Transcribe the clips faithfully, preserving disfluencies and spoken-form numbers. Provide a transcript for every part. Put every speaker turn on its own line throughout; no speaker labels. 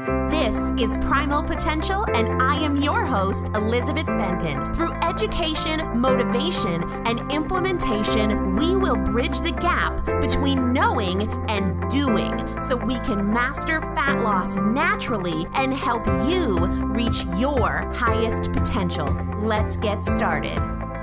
This is Primal Potential, and I am your host, Elizabeth Benton. Through education, motivation, and implementation, we will bridge the gap between knowing and doing so we can master fat loss naturally and help you reach your highest potential. Let's get started.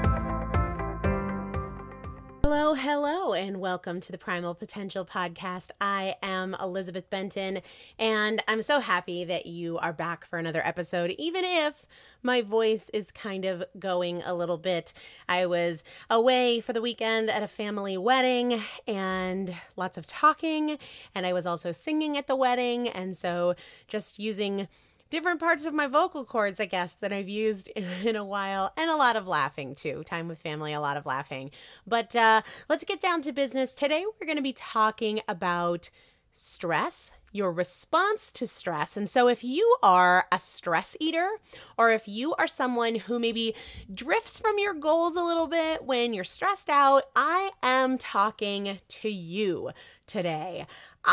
Hello, hello, and welcome to the Primal Potential Podcast. I am Elizabeth Benton, and I'm so happy that you are back for another episode, even if my voice is kind of going a little bit. I was away for the weekend at a family wedding and lots of talking, and I was also singing at the wedding, and so just using different parts of my vocal cords, I guess, that I've used in a while, and a lot of laughing too. Time with family, a lot of laughing. But uh, let's get down to business. Today, we're going to be talking about stress, your response to stress. And so if you are a stress eater, or if you are someone who maybe drifts from your goals a little bit when you're stressed out, I am talking to you today.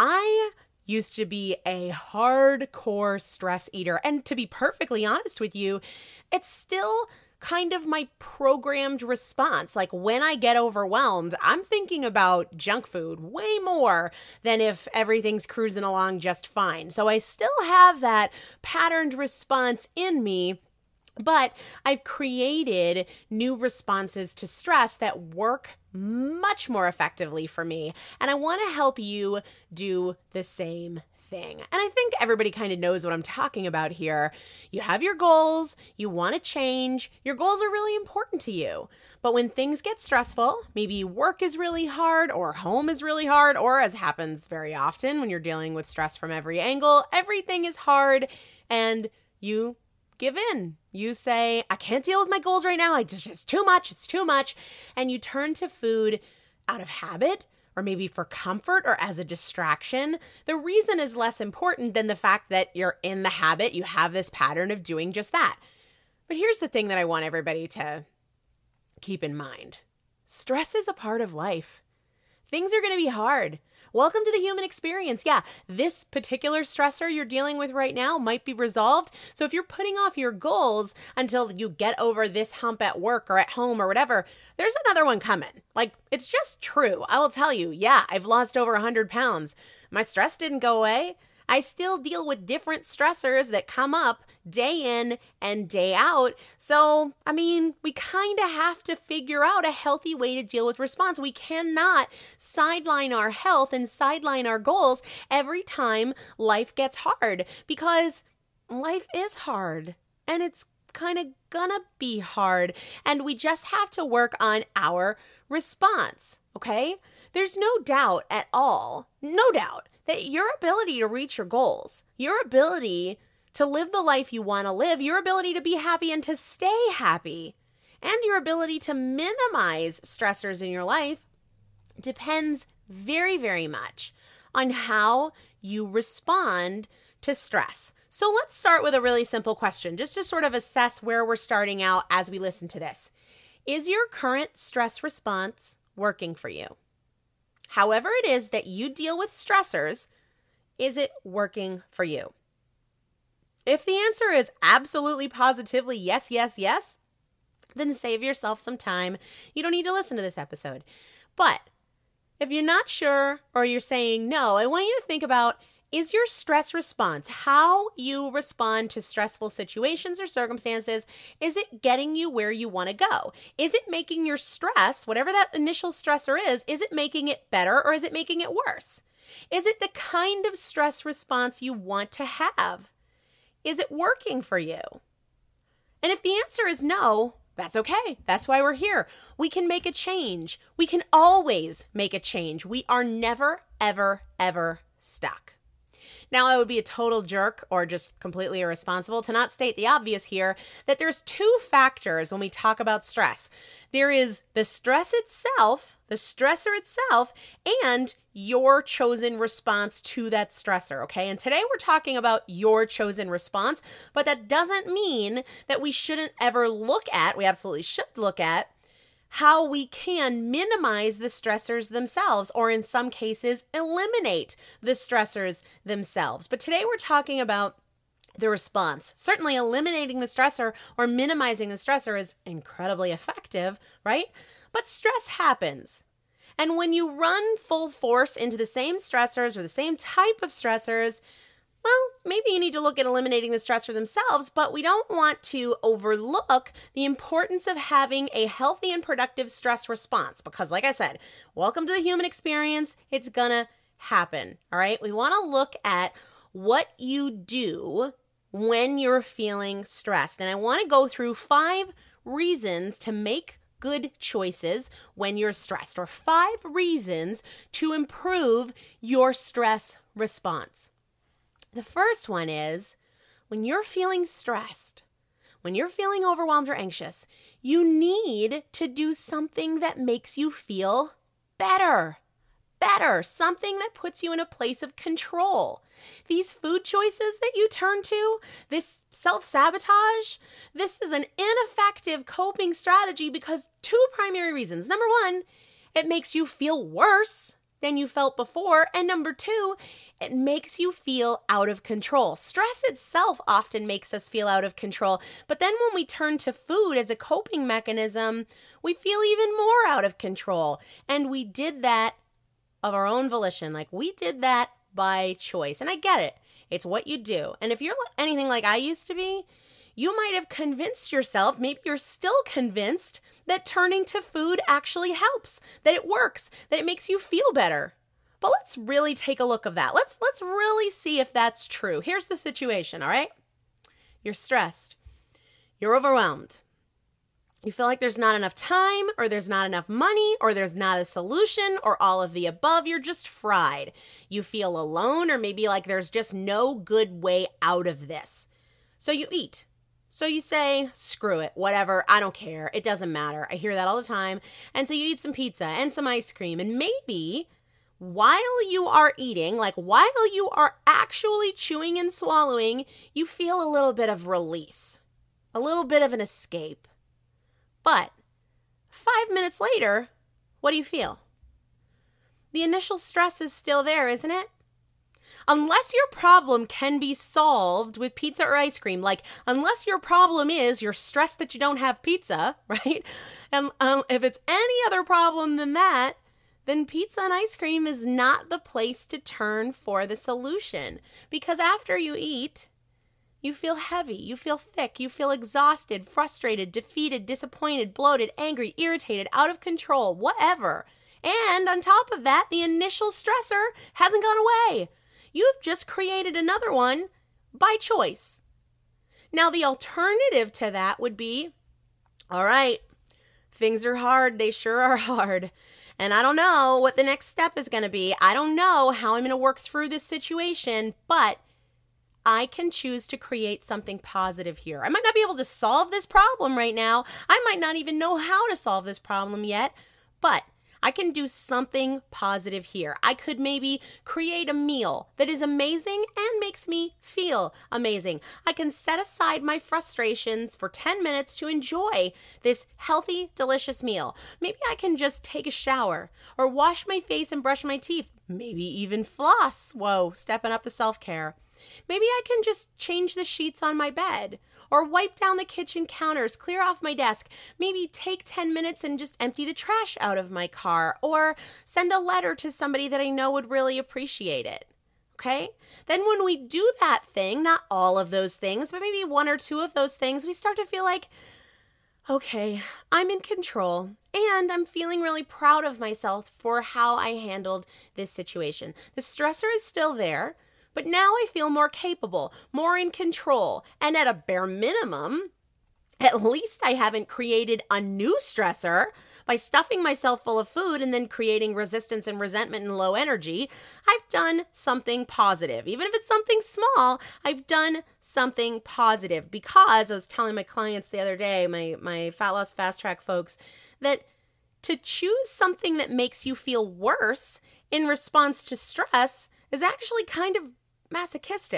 I used to be a hardcore stress eater. And to be perfectly honest with you, it's still kind of my programmed response. Like when I get overwhelmed, I'm thinking about junk food way more than if everything's cruising along just fine. So I still have that patterned response in me, but I've created new responses to stress that work much more effectively for me. And I want to help you do the same thing. And I think everybody kind of knows what I'm talking about here. You have your goals, you want to change, your goals are really important to you. But when things get stressful, maybe work is really hard or home is really hard, or as happens very often when you're dealing with stress from every angle, everything is hard and you give in. You say, I can't deal with my goals right now. I just, it's too much. It's too much. And you turn to food out of habit, or maybe for comfort or as a distraction. The reason is less important than the fact that you're in the habit. You have this pattern of doing just that. But here's the thing that I want everybody to keep in mind. Stress is a part of life. Things are going to be hard. Welcome to the human experience. Yeah, this particular stressor you're dealing with right now might be resolved. So if you're putting off your goals until you get over this hump at work or at home or whatever, there's another one coming. Like, it's just true. I will tell you, yeah, I've lost over one hundred pounds. My stress didn't go away. I still deal with different stressors that come up day in and day out. So, I mean, we kind of have to figure out a healthy way to deal with response. We cannot sideline our health and sideline our goals every time life gets hard, because life is hard and it's kind of gonna be hard. And we just have to work on our response, okay? There's no doubt at all, no doubt, that your ability to reach your goals, your ability to live the life you want to live, your ability to be happy and to stay happy, and your ability to minimize stressors in your life depends very, very much on how you respond to stress. So let's start with a really simple question, just to sort of assess where we're starting out as we listen to this. Is your current stress response working for you? However it is that you deal with stressors, is it working for you? If the answer is absolutely positively yes, yes, yes, then save yourself some time. You don't need to listen to this episode. But if you're not sure or you're saying no, I want you to think about, is your stress response, how you respond to stressful situations or circumstances, is it getting you where you want to go? Is it making your stress, whatever that initial stressor is, is it making it better or is it making it worse? Is it the kind of stress response you want to have? Is it working for you? And if the answer is no, that's okay. That's why we're here. We can make a change. We can always make a change. We are never, ever, ever stuck. Now, I would be a total jerk or just completely irresponsible to not state the obvious here that there's two factors when we talk about stress. There is the stress itself, the stressor itself, and your chosen response to that stressor, okay? And today we're talking about your chosen response, but that doesn't mean that we shouldn't ever look at, we absolutely should look at, how we can minimize the stressors themselves, or in some cases, eliminate the stressors themselves. But today we're talking about the response. Certainly eliminating the stressor or minimizing the stressor is incredibly effective, right? But stress happens. And when you run full force into the same stressors or the same type of stressors, well, maybe you need to look at eliminating the stressor themselves, but we don't want to overlook the importance of having a healthy and productive stress response because, like I said, welcome to the human experience. It's gonna happen, all right? We want to look at what you do when you're feeling stressed. And I want to go through five reasons to make good choices when you're stressed, or five reasons to improve your stress response. The first one is when you're feeling stressed, when you're feeling overwhelmed or anxious, you need to do something that makes you feel better. Better, something that puts you in a place of control. These food choices that you turn to, this self-sabotage, this is an ineffective coping strategy because two primary reasons. Number one, it makes you feel worse than you felt before. And number two, it makes you feel out of control. Stress itself often makes us feel out of control. But then when we turn to food as a coping mechanism, we feel even more out of control. And we did that of our own volition. Like we did that by choice. And I get it. It's what you do. And if you're anything like I used to be, you might have convinced yourself, maybe you're still convinced, that turning to food actually helps, that it works, that it makes you feel better. But let's really take a look at that. Let's let's really see if that's true. Here's the situation, all right? You're stressed. You're overwhelmed. You feel like there's not enough time, or there's not enough money, or there's not a solution, or all of the above. You're just fried. You feel alone, or maybe like there's just no good way out of this. So you eat. So you say, screw it, whatever, I don't care, it doesn't matter. I hear that all the time. And so you eat some pizza and some ice cream, and maybe while you are eating, like while you are actually chewing and swallowing, you feel a little bit of release, a little bit of an escape. But five minutes later, what do you feel? The initial stress is still there, isn't it? Unless your problem can be solved with pizza or ice cream, like unless your problem is you're stressed that you don't have pizza, right? And um, if it's any other problem than that, then pizza and ice cream is not the place to turn for the solution. Because after you eat, you feel heavy, you feel thick, you feel exhausted, frustrated, defeated, disappointed, bloated, angry, irritated, out of control, whatever. And on top of that, the initial stressor hasn't gone away. You've just created another one by choice. Now, the alternative to that would be, all right, things are hard. They sure are hard. And I don't know what the next step is going to be. I don't know how I'm going to work through this situation, but I can choose to create something positive here. I might not be able to solve this problem right now. I might not even know how to solve this problem yet, but I can do something positive here. I could maybe create a meal that is amazing and makes me feel amazing. I can set aside my frustrations for ten minutes to enjoy this healthy, delicious meal. Maybe I can just take a shower or wash my face and brush my teeth. Maybe even floss. Whoa, stepping up the self-care. Maybe I can just change the sheets on my bed, or wipe down the kitchen counters, clear off my desk, maybe take ten minutes and just empty the trash out of my car, or send a letter to somebody that I know would really appreciate it. Okay? Then when we do that thing, not all of those things, but maybe one or two of those things, we start to feel like, okay, I'm in control, and I'm feeling really proud of myself for how I handled this situation. The stressor is still there, but now I feel more capable, more in control, and at a bare minimum, at least I haven't created a new stressor by stuffing myself full of food and then creating resistance and resentment and low energy. I've done something positive. Even if it's something small, I've done something positive, because I was telling my clients the other day, my, my Fat Loss Fast Track folks, that to choose something that makes you feel worse in response to stress is actually kind of masochistic.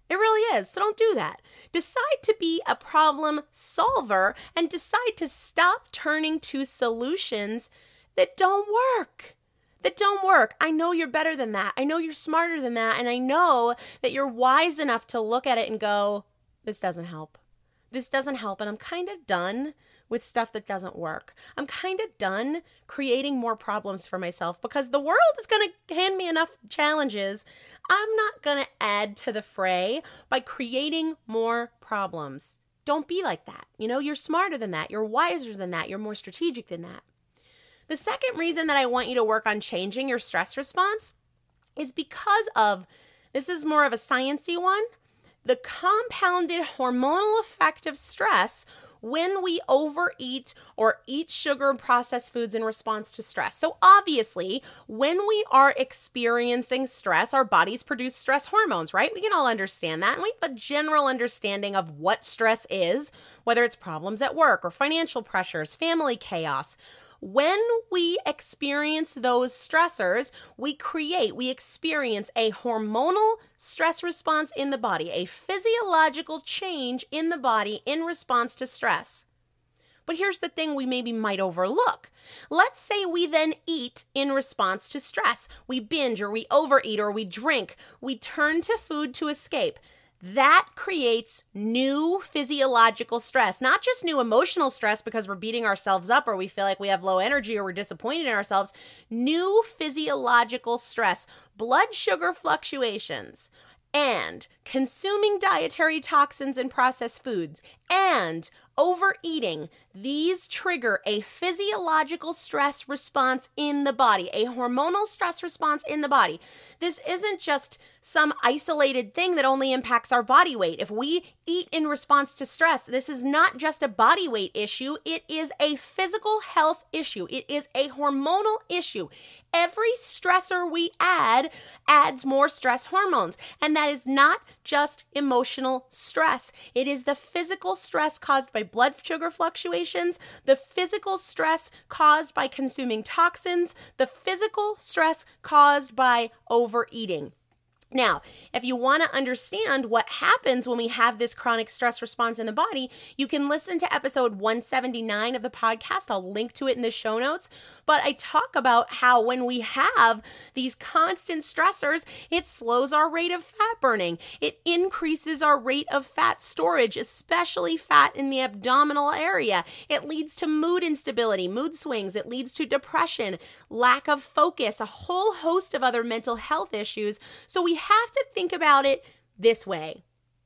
It really is. So don't do that. Decide to be a problem solver and decide to stop turning to solutions that don't work. That don't work. I know you're better than that. I know you're smarter than that. And I know that you're wise enough to look at it and go, this doesn't help. This doesn't help. And I'm kind of done with stuff that doesn't work. I'm kind of done creating more problems for myself because the world is going to hand me enough challenges. I'm not going to add to the fray by creating more problems. Don't be like that. You know, you're smarter than that. You're wiser than that. You're more strategic than that. The second reason that I want you to work on changing your stress response is because of, this is more of a sciencey one, the compounded hormonal effect of stress when we overeat or eat sugar and processed foods in response to stress. So obviously, when we are experiencing stress, our bodies produce stress hormones, right? We can all understand that. And we have a general understanding of what stress is, whether it's problems at work or financial pressures, family chaos. When we experience those stressors, we create, we experience a hormonal stress response in the body, a physiological change in the body in response to stress. But here's the thing we maybe might overlook. Let's say we then eat in response to stress. We binge or we overeat or we drink. We turn to food to escape. That creates new physiological stress, not just new emotional stress because we're beating ourselves up or we feel like we have low energy or we're disappointed in ourselves. New physiological stress, blood sugar fluctuations, and consuming dietary toxins and processed foods, and overeating. These trigger a physiological stress response in the body, a hormonal stress response in the body. This isn't just some isolated thing that only impacts our body weight. If we eat in response to stress, this is not just a body weight issue. It is a physical health issue. It is a hormonal issue. Every stressor we add adds more stress hormones. And that is not just emotional stress. It is the physical stress caused by blood sugar fluctuations, the physical stress caused by consuming toxins, the physical stress caused by overeating. Now, if you want to understand what happens when we have this chronic stress response in the body, you can listen to episode one seventy-nine of the podcast. I'll link to it in the show notes. But I talk about how when we have these constant stressors, it slows our rate of fat burning. It increases our rate of fat storage, especially fat in the abdominal area. It leads to mood instability, mood swings. It leads to depression, lack of focus, a whole host of other mental health issues. So we have to think about it this way.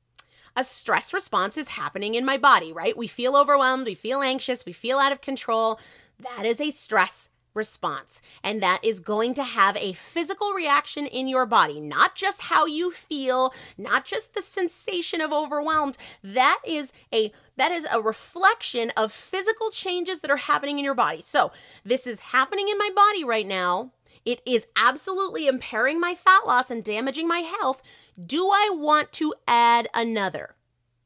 A stress response is happening in my body, right? We feel overwhelmed, we feel anxious, we feel out of control. That is a stress response. And that is going to have a physical reaction in your body, not just how you feel, not just the sensation of overwhelmed. That is a that is a reflection of physical changes that are happening in your body. So this is happening in my body right now. It is absolutely impairing my fat loss and damaging my health. Do I want to add another?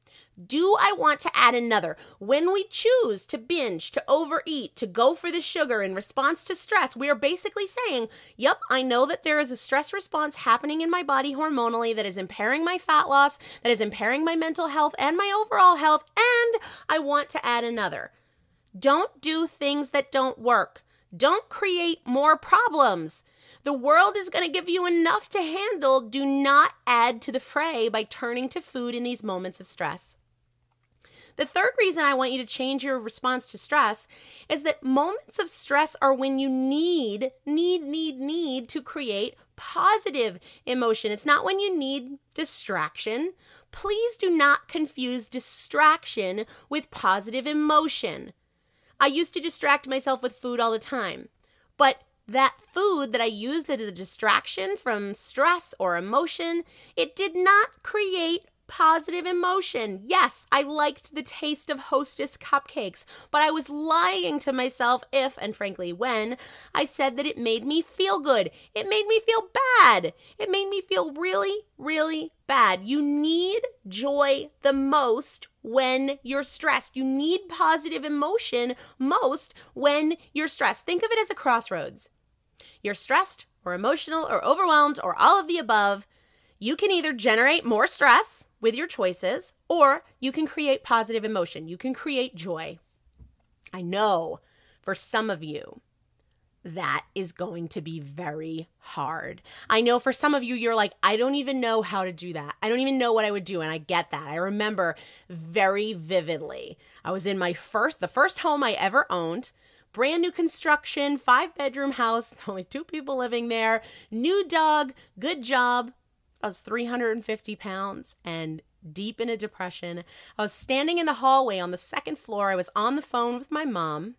Do I want to add another? When we choose to binge, to overeat, to go for the sugar in response to stress, we are basically saying, yep, I know that there is a stress response happening in my body hormonally that is impairing my fat loss, that is impairing my mental health and my overall health, and I want to add another. Don't do things that don't work. Don't create more problems. The world is going to give you enough to handle. Do not add to the fray by turning to food in these moments of stress. The third reason I want you to change your response to stress is that moments of stress are when you need, need, need, need to create positive emotion. It's not when you need distraction. Please do not confuse distraction with positive emotion. I used to distract myself with food all the time, but that food that I used as a distraction from stress or emotion, it did not create positive emotion. Yes, I liked the taste of Hostess cupcakes, but I was lying to myself if, and frankly when, I said that it made me feel good. It made me feel bad. It made me feel really, really bad. You need joy the most when you're stressed. You need positive emotion most when you're stressed. Think of it as a crossroads. You're stressed or emotional or overwhelmed or all of the above. You can either generate more stress with your choices, or you can create positive emotion. You can create joy. I know for some of you, that is going to be very hard. I know for some of you, you're like, I don't even know how to do that. I don't even know what I would do. And I get that. I remember very vividly. I was in my first, the first home I ever owned, brand new construction, five bedroom house, only two people living there, new dog, good job. I was three hundred fifty pounds and deep in a depression. I was standing in the hallway on the second floor. I was on the phone with my mom.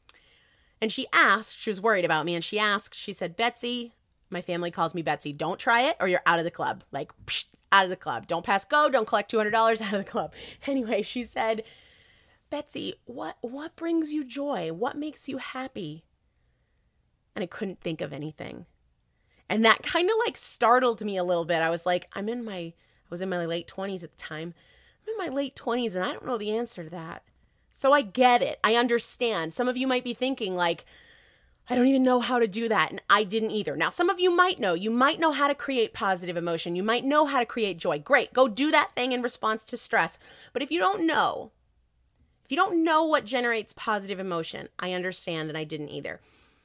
And she asked, she was worried about me, and she asked, she said, Betsy, my family calls me Betsy, don't try it or you're out of the club. Like, psh, out of the club. Don't pass go, don't collect two hundred dollars, out of the club. Anyway, she said, Betsy, what, what brings you joy? What makes you happy? And I couldn't think of anything. And that kind of like startled me a little bit. I was like, I'm in my, I was in my late twenties at the time. I'm in my late twenties and I don't know the answer to that. So I get it. I understand. Some of you might be thinking like, I don't even know how to do that. And I didn't either. Now, some of you might know. You might know how to create positive emotion. You might know how to create joy. Great. Go do that thing in response to stress. But if you don't know, if you don't know what generates positive emotion, I understand that I didn't either.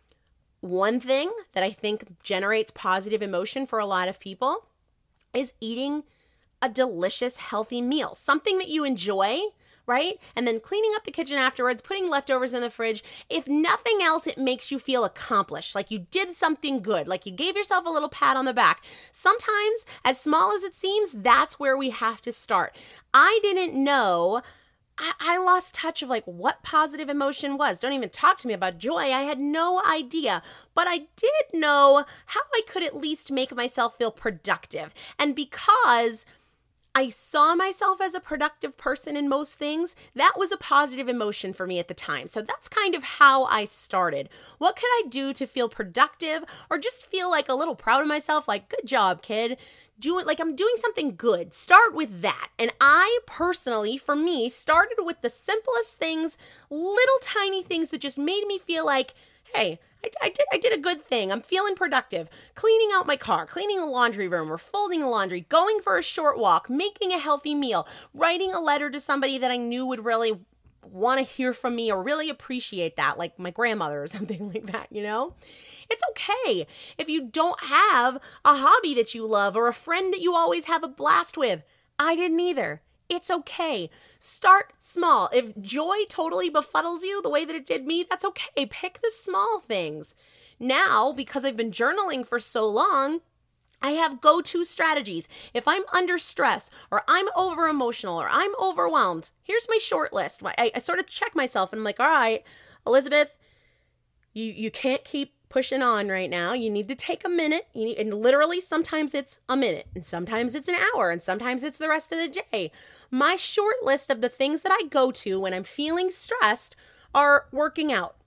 One thing that I think generates positive emotion for a lot of people is eating a delicious, healthy meal. Something that you enjoy, right? And then cleaning up the kitchen afterwards, putting leftovers in the fridge. If nothing else, it makes you feel accomplished, like you did something good, like you gave yourself a little pat on the back. Sometimes, as small as it seems, that's where we have to start. I didn't know, I, I lost touch of like what positive emotion was. Don't even talk to me about joy. I had no idea, but I did know how I could at least make myself feel productive. And because I saw myself as a productive person in most things, that was a positive emotion for me at the time. So that's kind of how I started. What could I do to feel productive or just feel like a little proud of myself? Like, good job, kid. Do it like I'm doing something good. Start with that. And I personally, for me, started with the simplest things, little tiny things that just made me feel like, hey, I, I did I did a good thing. I'm feeling productive. Cleaning out my car, cleaning the laundry room, or folding the laundry, going for a short walk, making a healthy meal, writing a letter to somebody that I knew would really want to hear from me or really appreciate that, like my grandmother or something like that, you know? It's okay if you don't have a hobby that you love or a friend that you always have a blast with. I didn't either. It's okay. Start small. If joy totally befuddles you the way that it did me, that's okay. Pick the small things. Now, because I've been journaling for so long, I have go-to strategies. If I'm under stress or I'm over emotional or I'm overwhelmed, here's my short list. I, I sort of check myself and I'm like, all right, Elizabeth, you, you can't keep pushing on right now. You need to take a minute. You need, and literally sometimes it's a minute and sometimes it's an hour and sometimes it's the rest of the day. My short list of the things that I go to when I'm feeling stressed are working out.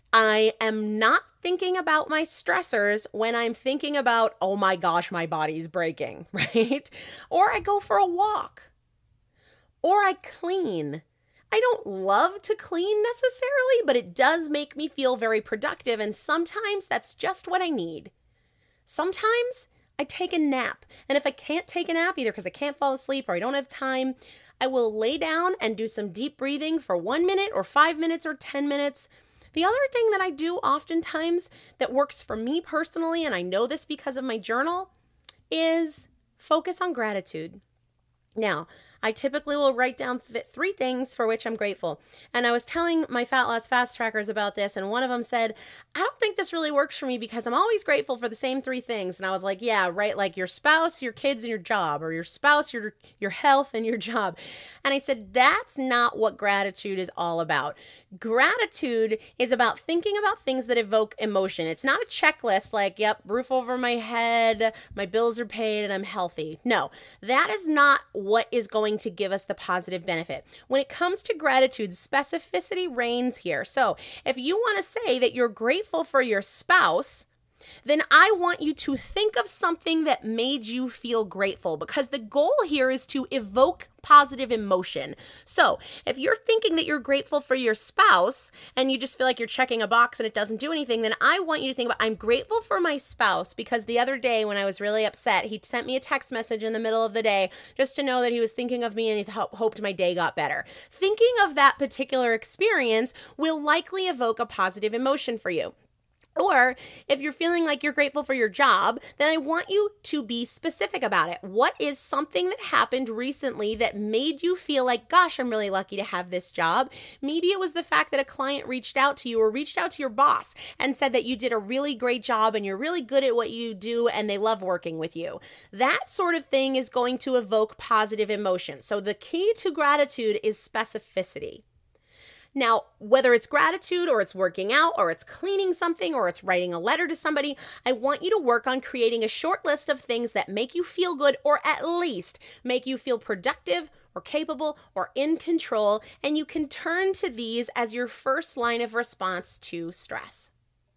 I am not thinking about my stressors when I'm thinking about, oh my gosh, my body's breaking, right? Or I go for a walk. Or I clean. I don't love to clean necessarily, but it does make me feel very productive, and sometimes that's just what I need. Sometimes I take a nap, and if I can't take a nap, either because I can't fall asleep or I don't have time, I will lay down and do some deep breathing for one minute or five minutes or ten minutes. The other thing that I do oftentimes that works for me personally, and I know this because of my journal, is focus on gratitude. Now, I typically will write down th- three things for which I'm grateful. And I was telling my Fat Loss Fast Trackers about this, and one of them said, I don't think this really works for me because I'm always grateful for the same three things. And I was like, yeah, right, like your spouse, your kids, and your job, or your spouse, your your health, and your job. And I said, that's not what gratitude is all about. Gratitude is about thinking about things that evoke emotion. It's not a checklist like, yep, roof over my head, my bills are paid, and I'm healthy. No, that is not what is going to give us the positive benefit. When it comes to gratitude, specificity reigns here. So if you want to say that you're grateful for your spouse, then I want you to think of something that made you feel grateful, because the goal here is to evoke positive emotion. So if you're thinking that you're grateful for your spouse and you just feel like you're checking a box and it doesn't do anything, then I want you to think about, I'm grateful for my spouse because the other day when I was really upset, he sent me a text message in the middle of the day just to know that he was thinking of me and he ho- hoped my day got better. Thinking of that particular experience will likely evoke a positive emotion for you. Or if you're feeling like you're grateful for your job, then I want you to be specific about it. What is something that happened recently that made you feel like, gosh, I'm really lucky to have this job? Maybe it was the fact that a client reached out to you or reached out to your boss and said that you did a really great job and you're really good at what you do and they love working with you. That sort of thing is going to evoke positive emotion. So the key to gratitude is specificity. Now, whether it's gratitude or it's working out or it's cleaning something or it's writing a letter to somebody, I want you to work on creating a short list of things that make you feel good or at least make you feel productive or capable or in control, and you can turn to these as your first line of response to stress.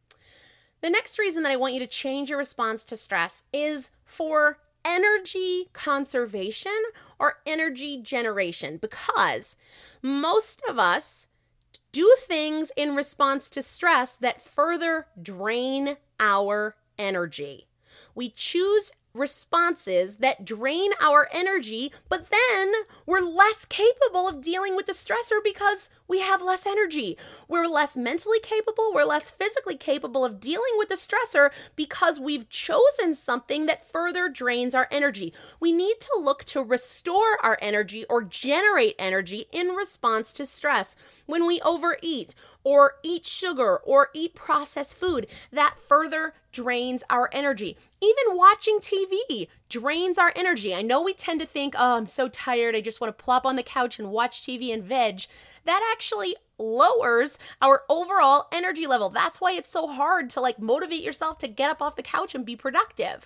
The next reason that I want you to change your response to stress is for energy conservation or energy generation, because most of us do things in response to stress that further drain our energy. We choose responses that drain our energy, but then we're less capable of dealing with the stressor because we have less energy. We're less mentally capable, we're less physically capable of dealing with the stressor because we've chosen something that further drains our energy. We need to look to restore our energy or generate energy in response to stress. When we overeat or eat sugar or eat processed food, that further drains our energy. Even watching T V drains our energy. I know we tend to think, oh, I'm so tired, I just want to plop on the couch and watch T V and veg. That actually lowers our overall energy level. That's why it's so hard to like motivate yourself to get up off the couch and be productive.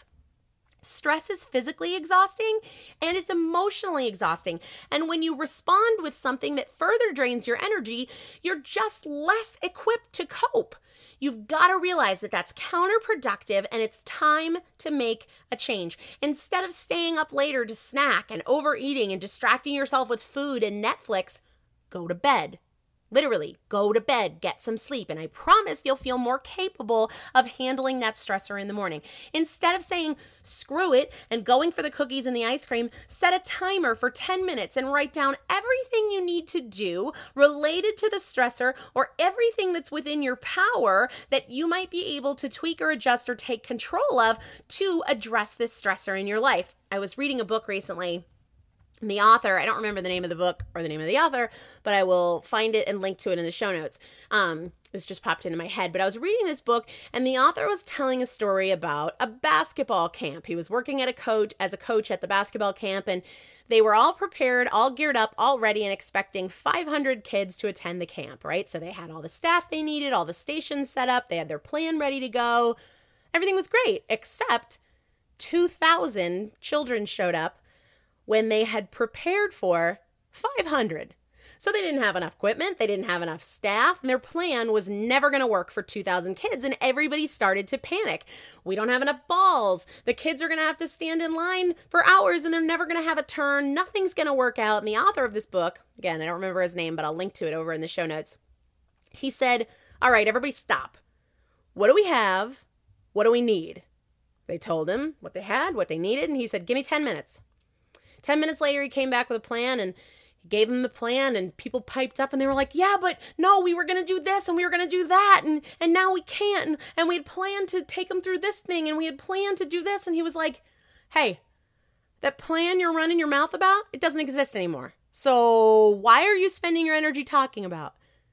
Stress is physically exhausting and it's emotionally exhausting. And when you respond with something that further drains your energy, you're just less equipped to cope. You've got to realize that that's counterproductive and it's time to make a change. Instead of staying up later to snack and overeating and distracting yourself with food and Netflix, go to bed. Literally, go to bed, get some sleep, and I promise you'll feel more capable of handling that stressor in the morning. Instead of saying, screw it, and going for the cookies and the ice cream, set a timer for ten minutes and write down everything you need to do related to the stressor or everything that's within your power that you might be able to tweak or adjust or take control of to address this stressor in your life. I was reading a book recently. The author, I don't remember the name of the book or the name of the author, but I will find it and link to it in the show notes. Um, this just popped into my head, but I was reading this book and the author was telling a story about a basketball camp. He was working at a coach as a coach at the basketball camp, and they were all prepared, all geared up, all ready, and expecting five hundred kids to attend the camp, right? So they had all the staff they needed, all the stations set up, they had their plan ready to go. Everything was great, except two thousand children showed up when they had prepared for five hundred. So they didn't have enough equipment, they didn't have enough staff, and their plan was never going to work for two thousand kids, and everybody started to panic. We don't have enough balls. The kids are going to have to stand in line for hours, and they're never going to have a turn. Nothing's going to work out. And the author of this book, again, I don't remember his name, but I'll link to it over in the show notes. He said, all right, everybody stop. What do we have? What do we need? They told him what they had, what they needed, and he said, give me ten minutes. Ten minutes later, he came back with a plan and he gave them the plan, and people piped up and they were like, yeah, but no, we were going to do this and we were going to do that. And, and now we can't. And, and we had planned to take them through this thing and we had planned to do this. And he was like, hey, that plan you're running your mouth about, it doesn't exist anymore. So why are you spending your energy talking about?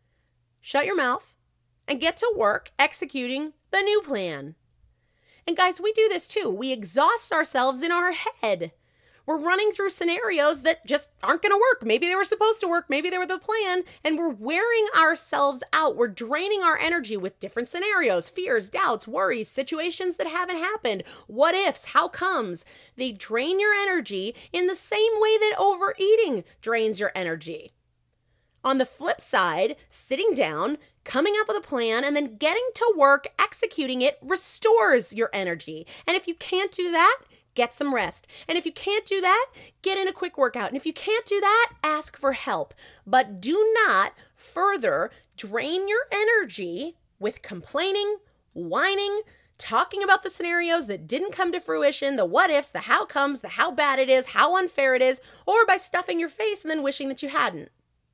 Shut your mouth and get to work executing the new plan. And guys, we do this too. We exhaust ourselves in our head. We're running through scenarios that just aren't going to work. Maybe they were supposed to work. Maybe they were the plan. And we're wearing ourselves out. We're draining our energy with different scenarios, fears, doubts, worries, situations that haven't happened. What ifs? How comes? They drain your energy in the same way that overeating drains your energy. On the flip side, sitting down, coming up with a plan, and then getting to work, executing it restores your energy. And if you can't do that, get some rest. And if you can't do that, get in a quick workout. And if you can't do that, ask for help. But do not further drain your energy with complaining, whining, talking about the scenarios that didn't come to fruition, the what ifs, the how comes, the how bad it is, how unfair it is, or by stuffing your face and then wishing that you hadn't.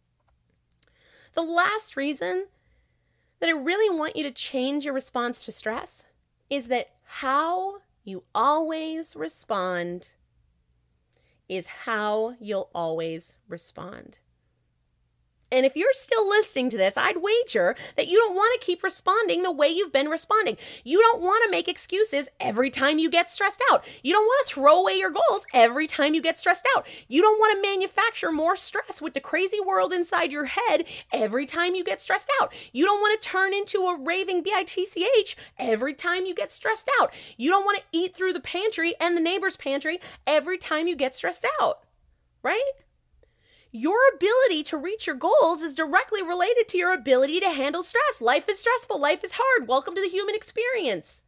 The last reason that I really want you to change your response to stress is that how you always respond is how you'll always respond. And if you're still listening to this, I'd wager that you don't want to keep responding the way you've been responding. You don't want to make excuses every time you get stressed out. You don't want to throw away your goals every time you get stressed out. You don't want to manufacture more stress with the crazy world inside your head every time you get stressed out. You don't want to turn into a raving bitch every time you get stressed out. You don't want to eat through the pantry and the neighbor's pantry every time you get stressed out, right? Your ability to reach your goals is directly related to your ability to handle stress. Life is stressful. Life is hard. Welcome to the human experience.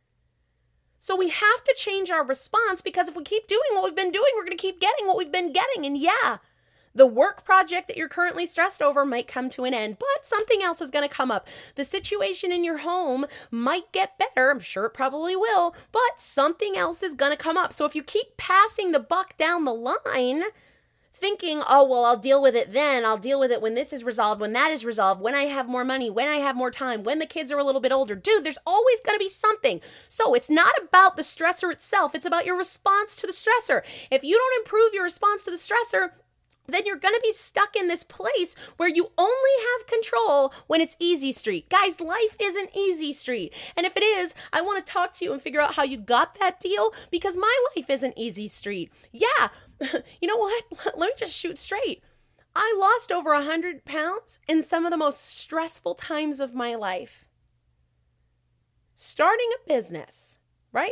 So we have to change our response, because if we keep doing what we've been doing, we're going to keep getting what we've been getting. And yeah, the work project that you're currently stressed over might come to an end, but something else is going to come up. The situation in your home might get better. I'm sure it probably will, but something else is going to come up. So if you keep passing the buck down the line, thinking, oh, well, I'll deal with it then. I'll deal with it when this is resolved, when that is resolved, when I have more money, when I have more time, when the kids are a little bit older. Dude, there's always going to be something. So it's not about the stressor itself. It's about your response to the stressor. If you don't improve your response to the stressor, then you're going to be stuck in this place where you only have control when it's easy street. Guys, life isn't easy street. And if it is, I want to talk to you and figure out how you got that deal, because my life isn't easy street. Yeah, you know what? Let me just shoot straight. I lost over one hundred pounds in some of the most stressful times of my life. Starting a business, right?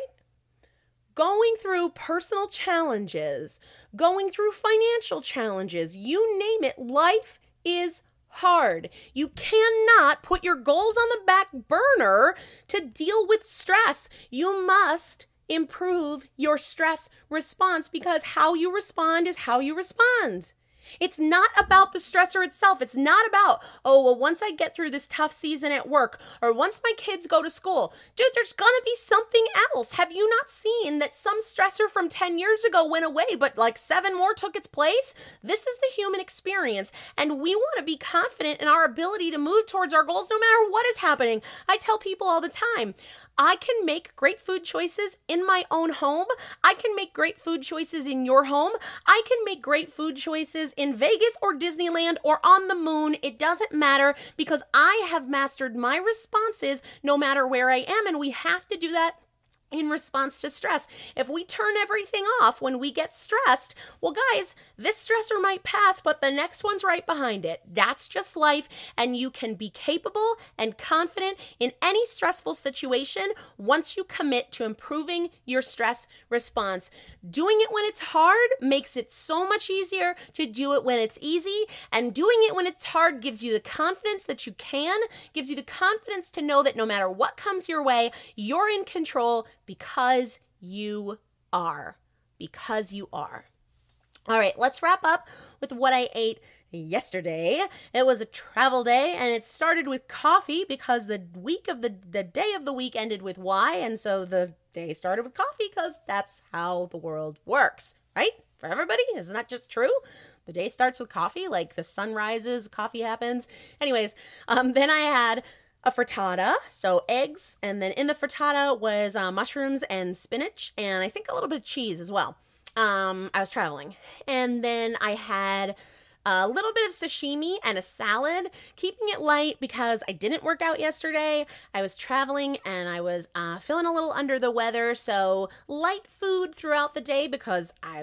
Going through personal challenges, going through financial challenges, you name it, life is hard. You cannot put your goals on the back burner to deal with stress. You must improve your stress response, because how you respond is how you respond. It's not about the stressor itself. It's not about, oh, well, once I get through this tough season at work, or once my kids go to school, dude, there's gonna be something else. Have you not seen that some stressor from ten years ago went away, but like seven more took its place? This is the human experience, and we want to be confident in our ability to move towards our goals no matter what is happening. I tell people all the time, I can make great food choices in my own home. I can make great food choices in your home. I can make great food choices in Vegas or Disneyland or on the moon. It doesn't matter, because I have mastered my responses no matter where I am, and we have to do that in response to stress. If we turn everything off when we get stressed, well, guys, this stressor might pass, but the next one's right behind it. That's just life, and you can be capable and confident in any stressful situation once you commit to improving your stress response. Doing it when it's hard makes it so much easier to do it when it's easy, and doing it when it's hard gives you the confidence that you can, gives you the confidence to know that no matter what comes your way, you're in control, because you are. Because you are. All right, let's wrap up with what I ate yesterday. It was a travel day, and it started with coffee because the week of the, the day of the week ended with Y, and so the day started with coffee because that's how the world works, right? For everybody, isn't that just true? The day starts with coffee, like the sun rises, coffee happens. Anyways, um, then I had a frittata, so eggs, and then in the frittata was uh, mushrooms and spinach, and I think a little bit of cheese as well. Um, I was traveling, and then I had a little bit of sashimi and a salad, keeping it light because I didn't work out yesterday. I was traveling, and I was uh, feeling a little under the weather, so light food throughout the day because I was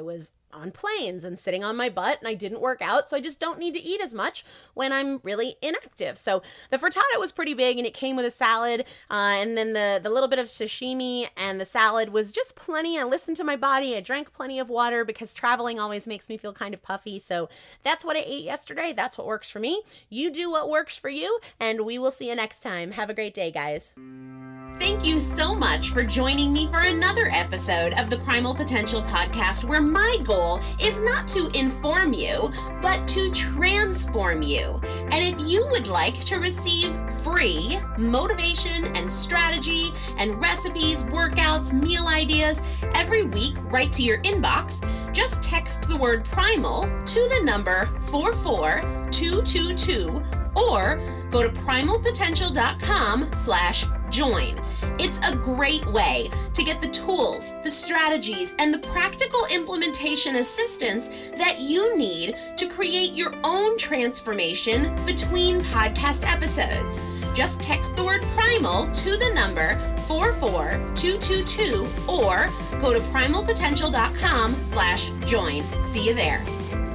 on planes and sitting on my butt, and I didn't work out, so I just don't need to eat as much when I'm really inactive. So the frittata was pretty big, and it came with a salad, uh, and then the, the little bit of sashimi and the salad was just plenty. I listened to my body. I drank plenty of water because traveling always makes me feel kind of puffy. So that's what I ate yesterday. That's what works for me. You do what works for you, and we will see you next time. Have a great day, guys. Thank you so much for joining me for another episode of the Primal Potential Podcast, where my goal is not to inform you, but to transform you. And if you would like to receive free motivation and strategy and recipes, workouts, meal ideas every week right to your inbox, just text the word primal to the number four four two two two or go to primalpotential.com slash join. It's a great way to get the tools, the strategies, and the practical implementation assistance that you need to create your own transformation between podcast episodes. Just text the word primal to the number four four two two two or go to primalpotential.com slash join. See you there.